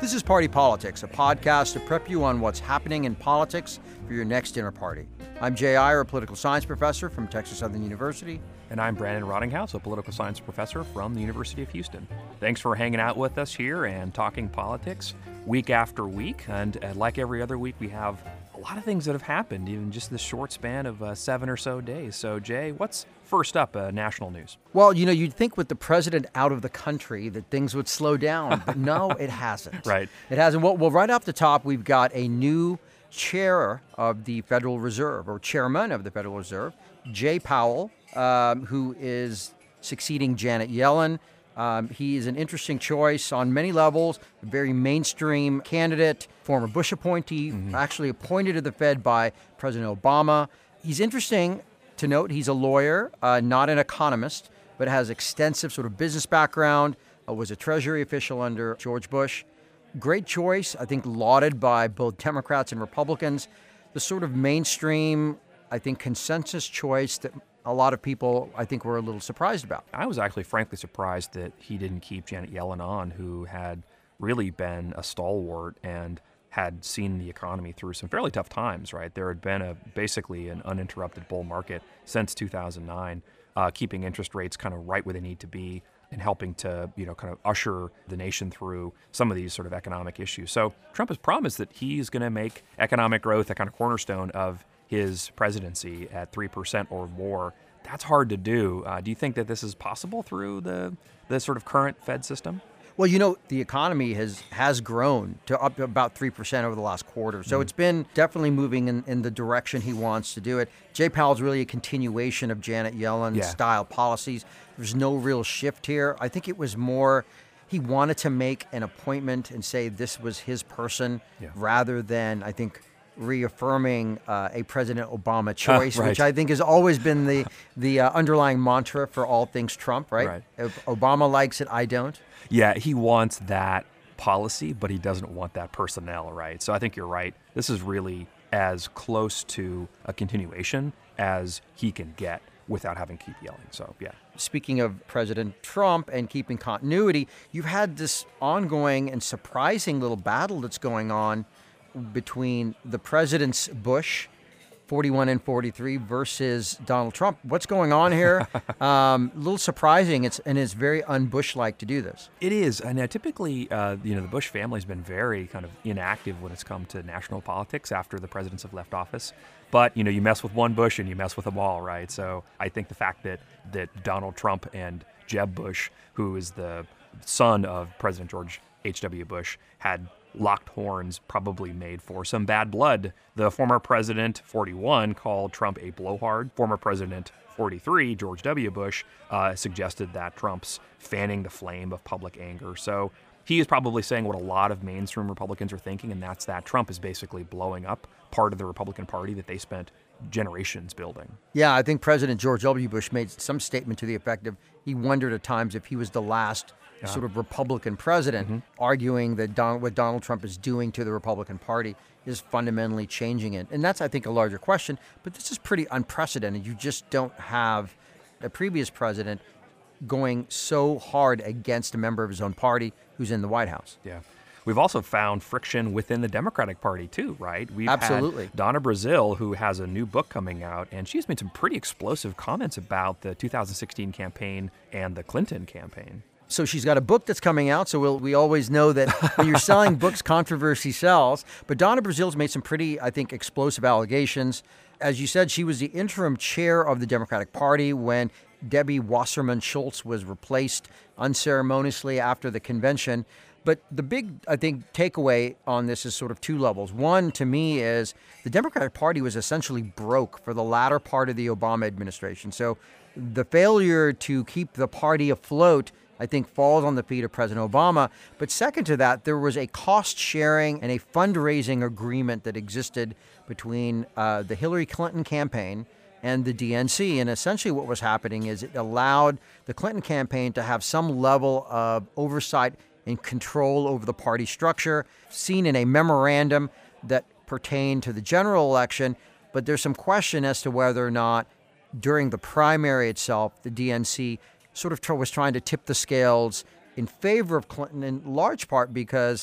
This is Party Politics, a podcast to prep you on what's happening in politics for your next dinner party. I'm Jay Iyer, a political science professor from Texas Southern University. And I'm Brandon Rottinghouse, a political science professor from the University of Houston. Thanks for hanging out with us here and talking politics week after week. And like every other week, we have a lot of things that have happened in just this short span of 7 or so days. So, Jay, what's first up, national news? Well, you'd think with the president out of the country that things would slow down, but no, it hasn't. Right. It hasn't. Well, right off the top, we've got a new chair of the Federal Reserve, or chairman of the Federal Reserve, Jay Powell, who is succeeding Janet Yellen. He is an interesting choice on many levels, a very mainstream candidate, former Bush appointee, actually appointed to the Fed by President Obama. He's interesting to note. He's a lawyer, not an economist, but has extensive sort of business background, was a Treasury official under George Bush. Great choice, I think, lauded by both Democrats and Republicans. The sort of mainstream, I think, consensus choice that a lot of people, I think, were a little surprised about. I was actually frankly surprised that he didn't keep Janet Yellen on, who had really been a stalwart and had seen the economy through some fairly tough times, right? There had been basically an uninterrupted bull market since 2009, keeping interest rates kind of right where they need to be and helping to, kind of usher the nation through some of these sort of economic issues. So Trump has promised that he's going to make economic growth a kind of cornerstone of his presidency at 3% or more. That's hard to do. Do you think that this is possible through the sort of current Fed system? Well, the economy has grown to up to about 3% over the last quarter. So it's been definitely moving in the direction he wants to do it. Jay Powell's really a continuation of Janet Yellen's style policies. There's no real shift here. I think it was more he wanted to make an appointment and say this was his person rather than, I think, reaffirming a President Obama choice, right. which I think has always been the underlying mantra for all things Trump, right? If Obama likes it, I don't. Yeah, he wants that policy, but he doesn't want that personnel, right? So I think you're right. This is really as close to a continuation as he can get without having to keep yelling. So, yeah. Speaking of President Trump and keeping continuity, you've had this ongoing and surprising little battle that's going on between the presidents Bush, 41 and 43, versus Donald Trump. What's going on here? A little surprising. It's very un-Bush-like to do this. It is. And typically, the Bush family's been very kind of inactive when it's come to national politics after the presidents have left office. But, you mess with one Bush and you mess with them all, right? So I think the fact that Donald Trump and Jeb Bush, who is the son of President George H.W. Bush, had locked horns probably made for some bad blood. The former president, 41, called Trump a blowhard. Former president, 43, George W. Bush, suggested that Trump's fanning the flame of public anger. So he is probably saying what a lot of mainstream Republicans are thinking, and that's that Trump is basically blowing up part of the Republican Party that they spent generations building. Yeah, I think President George W. Bush made some statement to the effect of he wondered at times if he was the last sort of Republican president, arguing that what Donald Trump is doing to the Republican Party is fundamentally changing it. And that's, I think, a larger question. But this is pretty unprecedented. You just don't have a previous president going so hard against a member of his own party who's in the White House. Yeah. We've also found friction within the Democratic Party, too, right? We've Absolutely. had Donna Brazile, who has a new book coming out, and she's made some pretty explosive comments about the 2016 campaign and the Clinton campaign. So she's got a book that's coming out. So we always know that when you're selling books, controversy sells. But Donna Brazile's made some pretty, I think, explosive allegations. As you said, she was the interim chair of the Democratic Party when Debbie Wasserman Schultz was replaced unceremoniously after the convention. But the big, I think, takeaway on this is sort of two levels. One, to me, is the Democratic Party was essentially broke for the latter part of the Obama administration. So the failure to keep the party afloat, I think, falls on the feet of President Obama. But second to that, there was a cost-sharing and a fundraising agreement that existed between the Hillary Clinton campaign and the DNC. And essentially what was happening is it allowed the Clinton campaign to have some level of oversight and control over the party structure, seen in a memorandum that pertained to the general election. But there's some question as to whether or not during the primary itself, the DNC sort of was trying to tip the scales in favor of Clinton, in large part because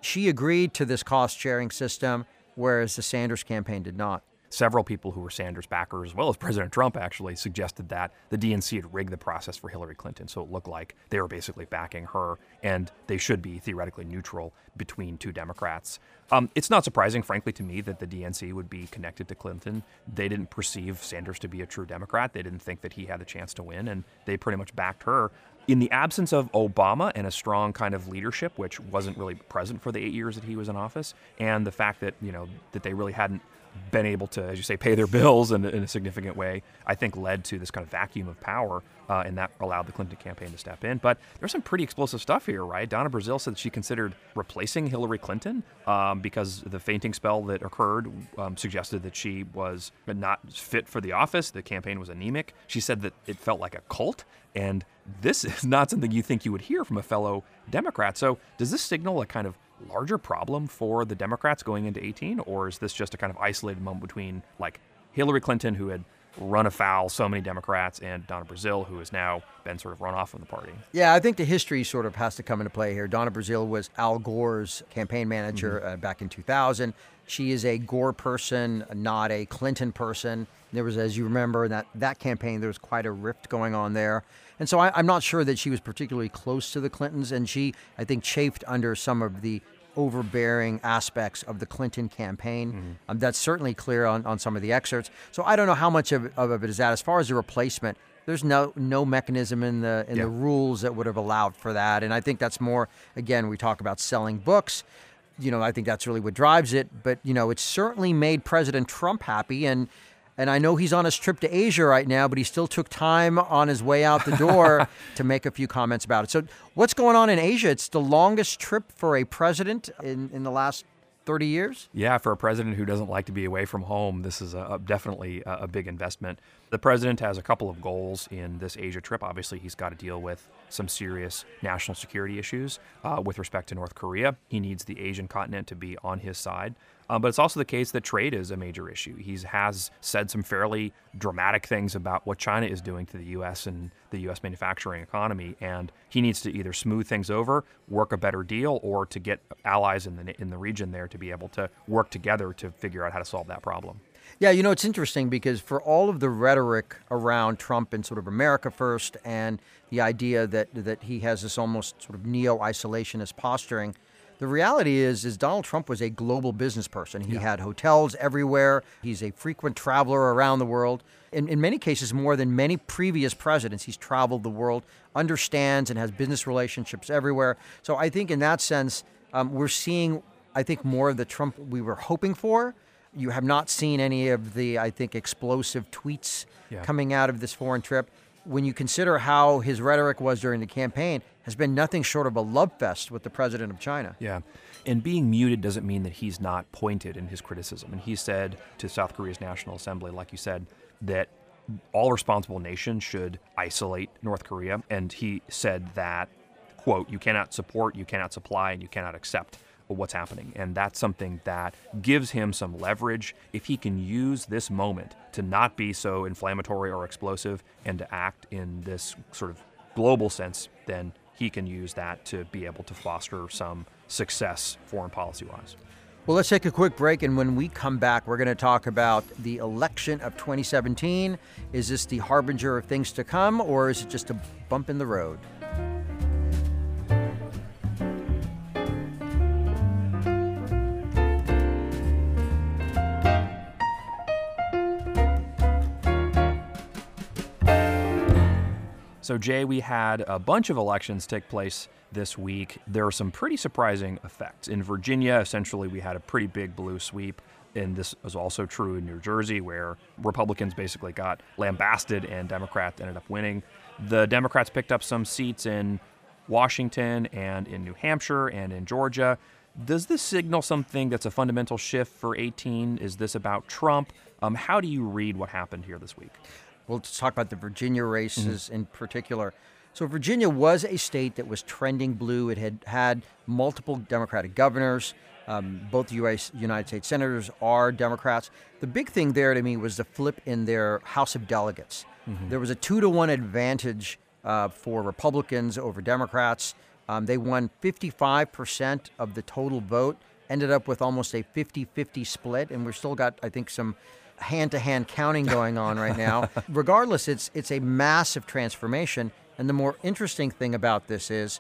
She agreed to this cost-sharing system, whereas the Sanders campaign did not. Several people who were Sanders backers, as well as President Trump, actually suggested that the DNC had rigged the process for Hillary Clinton, so it looked like they were basically backing her, and they should be theoretically neutral between two Democrats. It's not surprising, frankly, to me that the DNC would be connected to Clinton. They didn't perceive Sanders to be a true Democrat. They didn't think that he had a chance to win, and they pretty much backed her. In the absence of Obama and a strong kind of leadership, which wasn't really present for the 8 years that he was in office, and the fact that, that they really hadn't been able to, as you say, pay their bills in a significant way, I think led to this kind of vacuum of power, and that allowed the Clinton campaign to step in. But there's some pretty explosive stuff here, right? Donna Brazile said that she considered replacing Hillary Clinton because the fainting spell that occurred suggested that she was not fit for the office. The campaign was anemic. She said that it felt like a cult, and this is not something you think you would hear from a fellow Democrat. So does this signal a kind of larger problem for the Democrats going into 18, or is this just a kind of isolated moment between like Hillary Clinton, who had run afoul so many Democrats, and Donna Brazile, who has now been sort of run off from the party? Yeah, I think the history sort of has to come into play here. Donna Brazile was Al Gore's campaign manager back in 2000. She is a Gore person, not a Clinton person. There was, as you remember, that campaign, there was quite a rift going on there. And so I'm not sure that she was particularly close to the Clintons, and she, I think, chafed under some of the overbearing aspects of the Clinton campaign. That's certainly clear on some of the excerpts. So I don't know how much of it is that. As far as the replacement, there's no mechanism in the rules that would have allowed for that. And I think that's more, again, we talk about selling books. I think that's really what drives it. But, it's certainly made President Trump happy. And I know he's on his trip to Asia right now, but he still took time on his way out the door to make a few comments about it. So what's going on in Asia? It's the longest trip for a president in the last 30 years? Yeah, for a president who doesn't like to be away from home, this is definitely a big investment. The president has a couple of goals in this Asia trip. Obviously, he's got to deal with some serious national security issues with respect to North Korea. He needs the Asian continent to be on his side. But it's also the case that trade is a major issue. He has said some fairly dramatic things about what China is doing to the U.S. and the U.S. manufacturing economy, and he needs to either smooth things over, work a better deal, or to get allies in the region there to be able to work together to figure out how to solve that problem. Yeah, it's interesting because for all of the rhetoric around Trump and sort of America first and the idea that he has this almost sort of neo-isolationist posturing, the reality is Donald Trump was a global business person. He had hotels everywhere. He's a frequent traveler around the world. In many cases, more than many previous presidents, he's traveled the world, understands and has business relationships everywhere. So I think in that sense, we're seeing, I think, more of the Trump we were hoping for. You have not seen any of the, I think, explosive tweets coming out of this foreign trip. When you consider how his rhetoric was during the campaign, has been nothing short of a love fest with the president of China. Yeah. And being muted doesn't mean that he's not pointed in his criticism. And he said to South Korea's National Assembly, like you said, that all responsible nations should isolate North Korea. And he said that, quote, you cannot support, you cannot supply, and you cannot accept what's happening. And that's something that gives him some leverage if he can use this moment to not be so inflammatory or explosive and to act in this sort of global sense, then he can use that to be able to foster some success foreign policy-wise. Well, let's take a quick break, and when we come back, we're going to talk about the election of 2017. Is this the harbinger of things to come, or is it just a bump in the road? So, Jay, we had a bunch of elections take place this week. There are some pretty surprising effects. In Virginia, essentially, we had a pretty big blue sweep. And this was also true in New Jersey, where Republicans basically got lambasted and Democrats ended up winning. The Democrats picked up some seats in Washington and in New Hampshire and in Georgia. Does this signal something that's a fundamental shift for 18? Is this about Trump? How do you read what happened here this week? We'll talk about the Virginia races in particular. So Virginia was a state that was trending blue. It had had multiple Democratic governors. Both the United States senators are Democrats. The big thing there to me was the flip in their House of Delegates. There was a 2-to-1 advantage for Republicans over Democrats. They won 55% of the total vote, ended up with almost a 50-50 split, and we've still got, I think, some hand-to-hand counting going on right now. Regardless, it's a massive transformation, and the more interesting thing about this is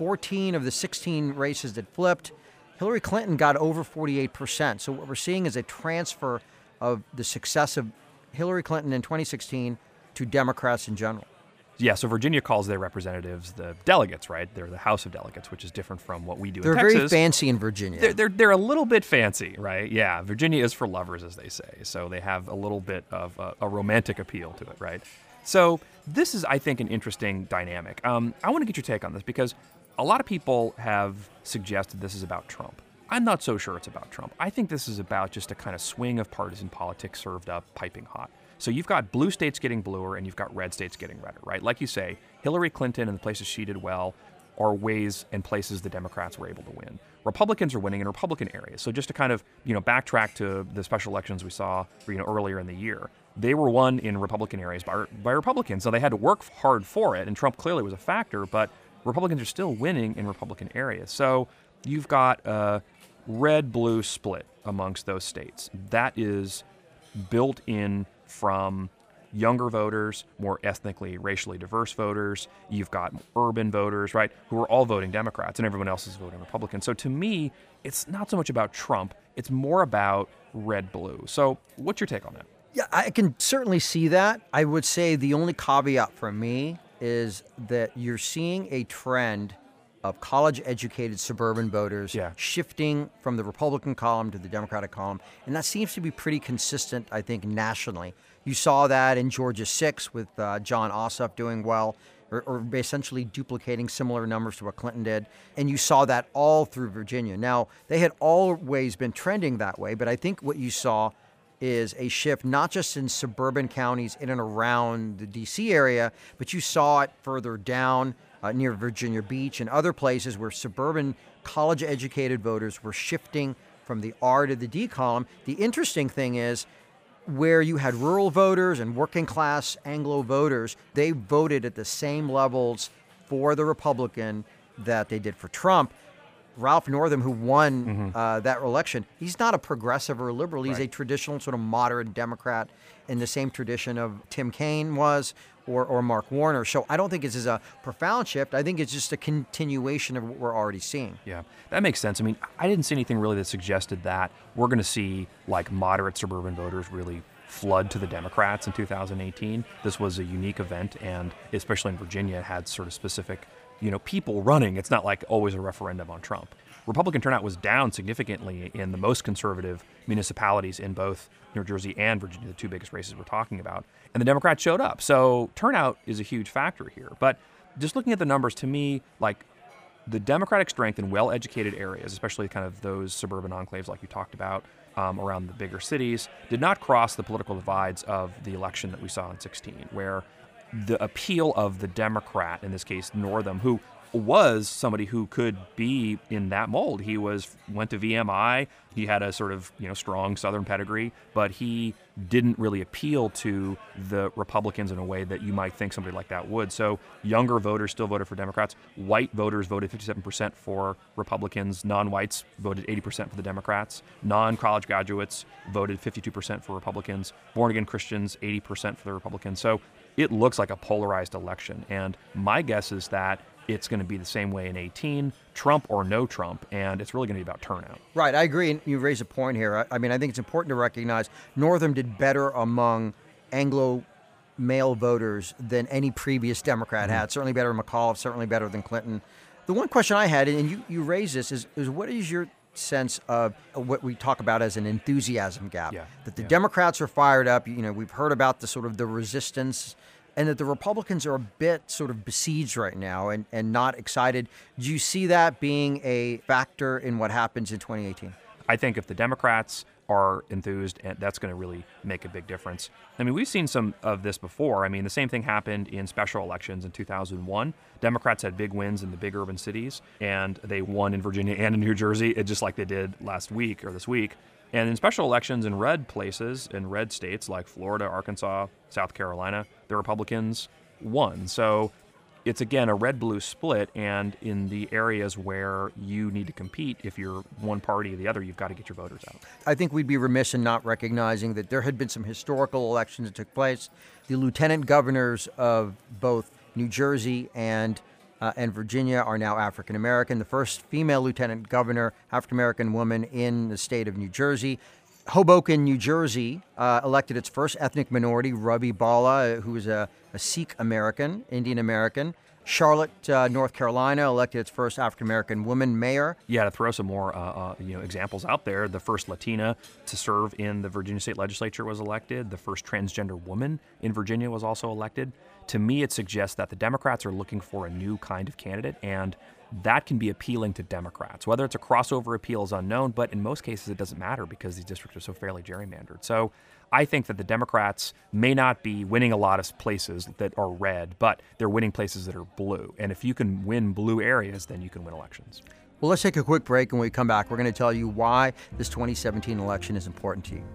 14 of the 16 races that flipped, Hillary Clinton got over 48%. So what we're seeing is a transfer of the success of Hillary Clinton in 2016 to Democrats in general. Yeah, so Virginia calls their representatives the delegates, right? They're the House of Delegates, which is different from what we do in Texas. They're very fancy in Virginia. They're a little bit fancy, right? Yeah, Virginia is for lovers, as they say. So they have a little bit of a romantic appeal to it, right? So this is, I think, an interesting dynamic. I want to get your take on this because a lot of people have suggested this is about Trump. I'm not so sure it's about Trump. I think this is about just a kind of swing of partisan politics served up piping hot. So you've got blue states getting bluer and you've got red states getting redder, right? Like you say, Hillary Clinton and the places she did well are ways and places the Democrats were able to win. Republicans are winning in Republican areas. So just to kind of, backtrack to the special elections we saw, earlier in the year, they were won in Republican areas by Republicans. So they had to work hard for it, and Trump clearly was a factor, but Republicans are still winning in Republican areas. So you've got a red-blue split amongst those states. That is built in from younger voters, more ethnically, racially diverse voters. You've got urban voters, right, who are all voting Democrats, and everyone else is voting Republican. So to me, it's not so much about Trump. It's more about red-blue. So what's your take on that? Yeah, I can certainly see that. I would say the only caveat for me is that you're seeing a trend of college-educated suburban voters shifting from the Republican column to the Democratic column, and that seems to be pretty consistent, I think, nationally. You saw that in Georgia 6 with John Ossoff doing well, or essentially duplicating similar numbers to what Clinton did, and you saw that all through Virginia. Now, they had always been trending that way, but I think what you saw is a shift not just in suburban counties in and around the D.C. area, but you saw it further down near Virginia Beach and other places where suburban college-educated voters were shifting from the R to the D column. The interesting thing is where you had rural voters and working-class Anglo voters, they voted at the same levels for the Republican that they did for Trump. Ralph Northam, who won that election, he's not a progressive or a liberal. He's a traditional sort of moderate Democrat in the same tradition of Tim Kaine was or Mark Warner. So I don't think this is a profound shift. I think it's just a continuation of what we're already seeing. Yeah, that makes sense. I mean, I didn't see anything really that suggested that we're going to see like moderate suburban voters really flood to the Democrats in 2018. This was a unique event, and especially in Virginia, it had sort of specific people running. It's not like always a referendum on Trump. Republican turnout was down significantly in the most conservative municipalities in both New Jersey and Virginia, the two biggest races we're talking about. And the Democrats showed up. So turnout is a huge factor here. But just looking at the numbers, to me, like the Democratic strength in well-educated areas, especially kind of those suburban enclaves like you talked about around the bigger cities, did not cross the political divides of the election that we saw in 2016, where the appeal of the Democrat, in this case Northam, who was somebody who could be in that mold. He went to VMI. He had a sort of strong Southern pedigree, but he didn't really appeal to the Republicans in a way that you might think somebody like that would. So younger voters still voted for Democrats. White voters voted 57% for Republicans. Non-whites voted 80% for the Democrats. Non-college graduates voted 52% for Republicans. Born-again Christians 80% for the Republicans. So it looks like a polarized election, and my guess is that it's going to be the same way in 2018, Trump or no Trump, and it's really going to be about turnout. Right, I agree, and you raise a point here. I mean, I think it's important to recognize Northam did better among Anglo male voters than any previous Democrat had. Certainly better than McAuliffe, certainly better than Clinton. The one question I had, and you raised this, is what is your sense of what we talk about as an enthusiasm gap? That the Democrats are fired up. We've heard about the sort of the resistance, and that the Republicans are a bit sort of besieged right now and not excited. Do you see that being a factor in what happens in 2018? I think if the Democrats are enthused, and that's going to really make a big difference. I mean, we've seen some of this before. I mean, the same thing happened in special elections in 2001. Democrats had big wins in the big urban cities, and they won in Virginia and in New Jersey, just like they did last week or this week. And in special elections in red places, in red states like Florida, Arkansas, South Carolina, the Republicans won. So it's, again, a red-blue split, and in the areas where you need to compete, if you're one party or the other, you've got to get your voters out. I think we'd be remiss in not recognizing that there had been some historical elections that took place. The lieutenant governors of both New Jersey and Virginia are now African American. The first female lieutenant governor, African American woman in the state of New Jersey. Hoboken, New Jersey, elected its first ethnic minority, Ravi Bala, who is a Sikh American, Indian American. Charlotte, North Carolina, elected its first African American woman mayor. Yeah, to throw some more examples out there, the first Latina to serve in the Virginia state legislature was elected. The first transgender woman in Virginia was also elected. To me, it suggests that the Democrats are looking for a new kind of candidate, and that can be appealing to Democrats. Whether it's a crossover appeal is unknown, but in most cases it doesn't matter because these districts are so fairly gerrymandered. So I think that the Democrats may not be winning a lot of places that are red, but they're winning places that are blue. And if you can win blue areas, then you can win elections. Well, let's take a quick break, and when we come back, we're going to tell you why this 2017 election is important to you.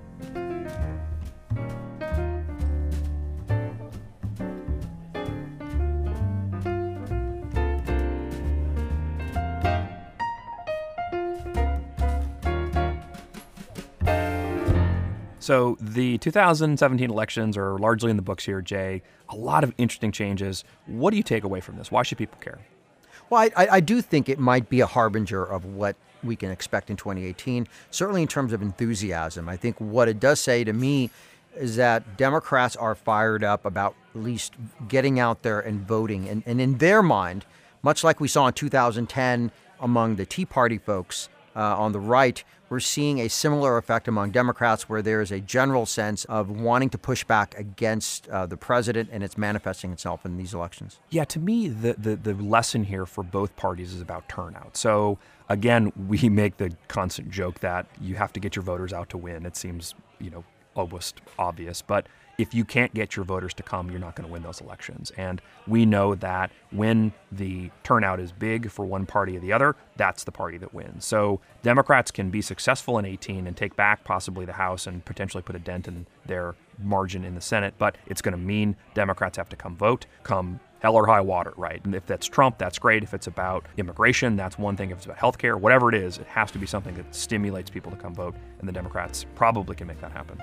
So the 2017 elections are largely in the books here, Jay. A lot of interesting changes. What do you take away from this? Why should people care? Well, I do think it might be a harbinger of what we can expect in 2018, certainly in terms of enthusiasm. I think what it does say to me is that Democrats are fired up about at least getting out there and voting. And in their mind, much like we saw in 2010 among the Tea Party folks on the right, we're seeing a similar effect among Democrats where there is a general sense of wanting to push back against the president, and it's manifesting itself in these elections. Yeah, to me, the lesson here for both parties is about turnout. So, again, we make the constant joke that you have to get your voters out to win. It seems, almost obvious. But if you can't get your voters to come, you're not going to win those elections. And we know that when the turnout is big for one party or the other, that's the party that wins. So Democrats can be successful in 2018 and take back possibly the House and potentially put a dent in their margin in the Senate, but it's going to mean Democrats have to come vote, come hell or high water, right? And if that's Trump, that's great. If it's about immigration, that's one thing. If it's about healthcare, whatever it is, it has to be something that stimulates people to come vote, and the Democrats probably can make that happen.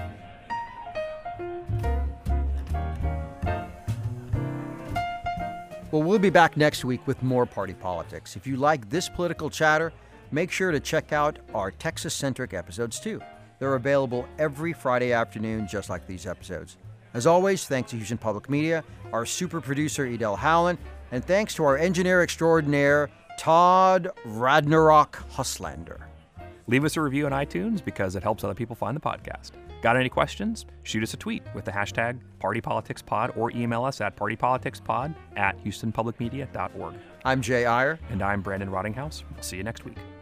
Well, we'll be back next week with more party politics. If you like this political chatter, make sure to check out our Texas-centric episodes too. They're available every Friday afternoon, just like these episodes. As always, thanks to Houston Public Media, our super producer, Edel Howland, and thanks to our engineer extraordinaire, Todd Radnerok Huslander. Leave us a review on iTunes because it helps other people find the podcast. Got any questions? Shoot us a tweet with the hashtag PartyPoliticsPod or email us at partypoliticspod@houstonpublicmedia.org. I'm Jay Iyer. And I'm Brandon Rottinghouse. We'll see you next week.